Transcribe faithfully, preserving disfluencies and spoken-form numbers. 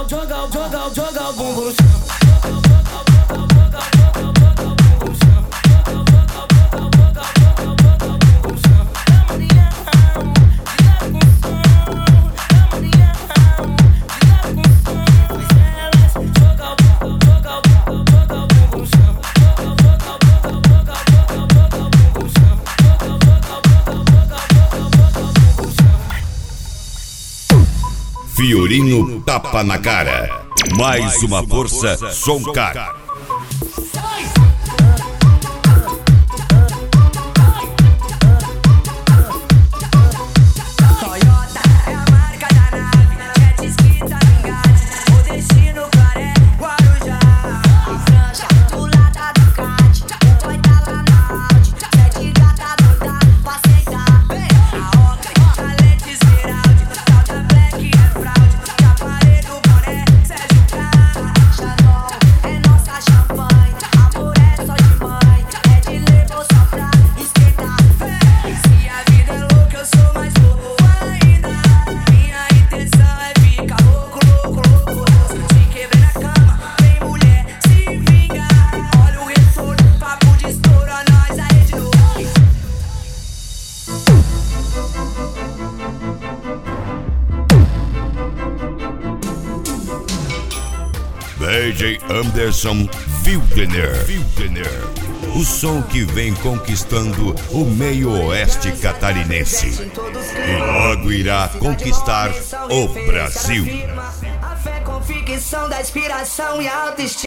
joga, joga, joga, joga o bumbum. Fiorinho tapa na cara. Mais uma força, Soncar. D J Anderson Wildener. O som que vem conquistando o meio oeste catarinense e logo irá conquistar o Brasil. A fé, convicção da inspiração e autoestima.